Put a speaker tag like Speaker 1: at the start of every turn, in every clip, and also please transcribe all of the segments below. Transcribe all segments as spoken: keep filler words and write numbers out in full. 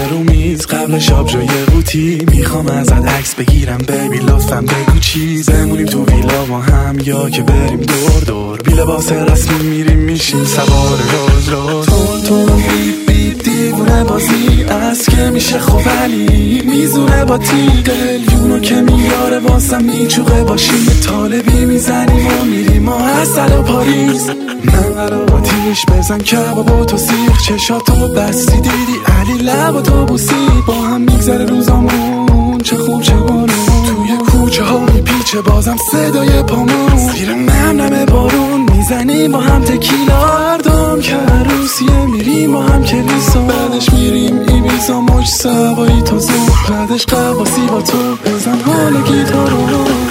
Speaker 1: رو میز قبل شاب جای قوطی. میخوام ازت عکس بگیرم بیبی لطفا بگو چیز. بمونیم تو ویلا با هم یا که بریم دور دور. بی لباس رسمی میریم میشیم سوار روز روز. تون تون بیب بیب دیوونه بازی از که میشه خب ولی میزونه با تیغ یونو که میاره واسم میچوقه. باشیم طالبی میزنیم و میریم ما اصل و پاریس. من قرار آتیش بزن کباب و تو سیخ. چشاتو بستی دیدی علی لب و تو بوسی. با هم میگذره روزامون چه خوب چه بارون. توی کوچه ها میپیچه بازم صدای پامون. زیر نم نم بارون میزنیم با هم تکیلا. اردام که عروسیه میریم با هم کلیسا. بعدش میریم ایبیزا موج سوایی تازه. بعدش قواسی با تو بزن حال گیتارو.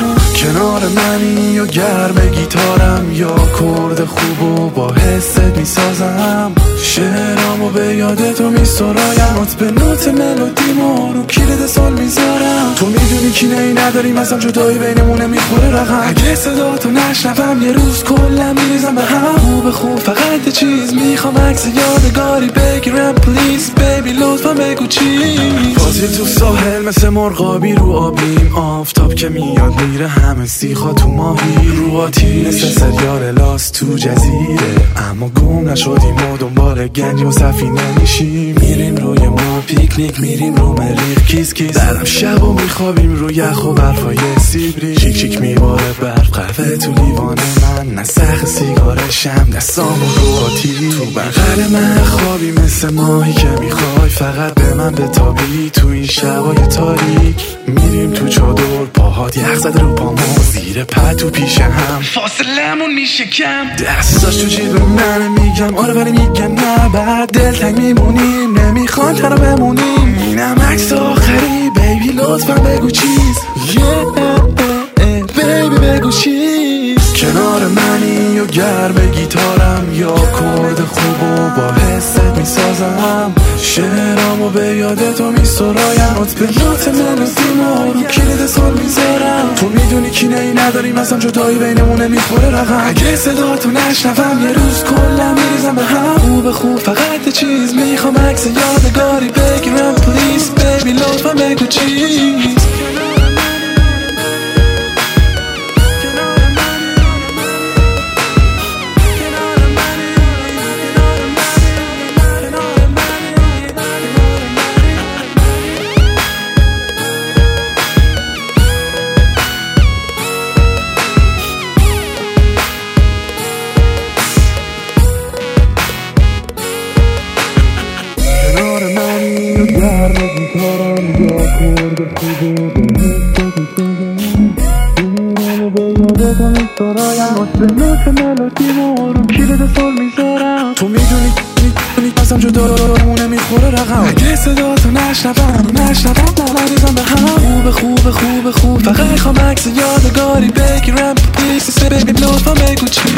Speaker 1: کنار منی و گرم گیتارم یا کرد خوبو با حست میسازم. شعرامو به یاد تو میسرایم. نوت به نوت ملودیمو رو کلید سال میذارم. تو میدونی کی نی نداریم اصلا جدایی بینمونه میخوره رقم. اگه صدا تو نشنوم یه روز کلم میریزم به هم. خوب خوب فقط چیز میخوام عکس یادگاری بگیرم پلیز بیبی لطفا بگو چیز. بازی تو ساحل مثل مرغابی رو آبیم. آفتاب که میاد میره همه سیخا تو ماهی. رو آتیش مثل سریال لاست تو جزیره. اما گم نشدیم و دنبال گنج و سفینه میشیم. میریم روی ما پیکنیک میریم رو مریخ کیس کیس. درم شب و میخوابیم رو یخ و برفای سیبری. شیک شیک میباره برف قهوه تو لیوان من. نسخ سیگار شم دستامو رو آتیش. تو بغل من خوابی مثل ماهی که میخوای فقط به من بتابی. تو این شبای تاریک میریم تو چادر. پاهات یخ زده رو پامون زیر پتو پیش هم. فاصلمون میشه کم. دستاش تو جیب من میگم آره ولی میگم نه. بعد دلتنگ میمونیم نمیخوان تنها بمونیم. اینم عکس آخری بیبی لطفا بگو چیز. بیبی بگو چیز. کنار منی و گرم گیتارم یا کرد خوبو با حست میسازم. شعرامو به یاد تو میسرایم. نوت به نوت ملودیمو رو کلید سال میذارم. تو میدونی کی نی نداریم اصلا جدایی بینمونه میخوره رقم. اگه صدا تو نشنوم یه روز کلم میریزم به هم. خوب خوب فقط چیز میخوام عکس یادگاری بگیرم پلیز بیبی لطفا بگو چیز. گرم گیتارم یا کرد خوبو به حست میسازم. شعرامو به یاد تو میسرایم. نوت به نوت ملودیمو رو کلید سال میذارم. تو میدونی میدونی اصلا جدامونه میخوره رقم. اگه صدا تو نشنوم نشنوم نمیریزم به هم. خوب خوب خوب خوب فقط میخوام عکس یادگاری بگیرم پلیز بیبی لطفا بگو چی.